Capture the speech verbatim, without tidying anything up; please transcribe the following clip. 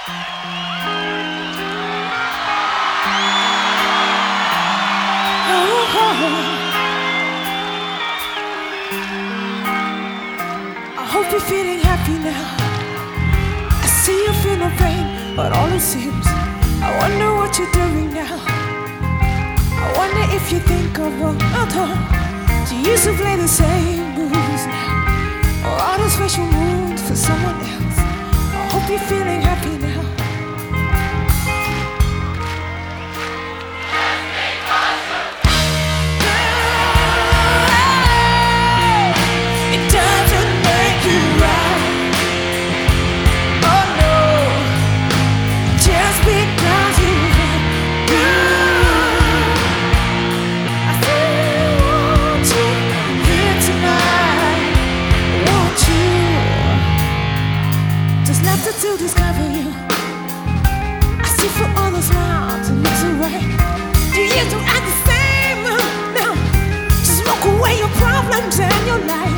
I hope you're feeling happy now. I see you feel no pain, but all it seems, I wonder what you're doing now. I wonder if you think of one other. Do you used to play the same moves now? Or are those special moves for someone else? I hope you're feeling happy now. To discover you, I see through all those smiles and looks away. You used to act the same now. Just smoke away your problems and your life.